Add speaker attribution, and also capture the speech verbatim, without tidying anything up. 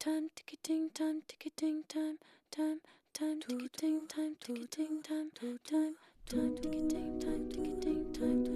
Speaker 1: time, ticketing time, ticketing time, time, time, ticketing time, ticketing time, time, time, ticketing time, ticketing time.